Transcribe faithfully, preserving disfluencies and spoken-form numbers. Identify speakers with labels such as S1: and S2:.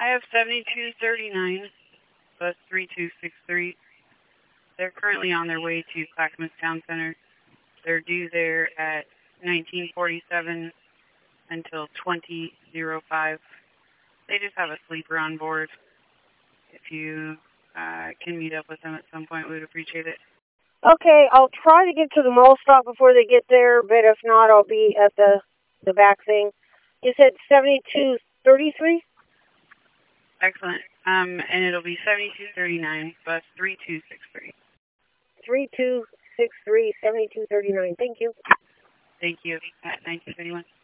S1: I have seventy-two thirty-nine, bus three two six three. They're currently on their way to Clackamas Town Center. They're due there at nineteen forty-seven until twenty oh five. They just have a sleeper on board. If you uh, can meet up with them at some point, we would appreciate it.
S2: Okay, I'll try to get to the mall stop before they get there, but if not, I'll be at the the back thing. You said seventy-two thirty-three?
S1: Excellent. Um, and it'll be seventy-two thirty-nine, bus three two six three.
S2: three two six three, seventy-two thirty-nine. Thank you.
S1: Thank you. At nineteen thirty-one.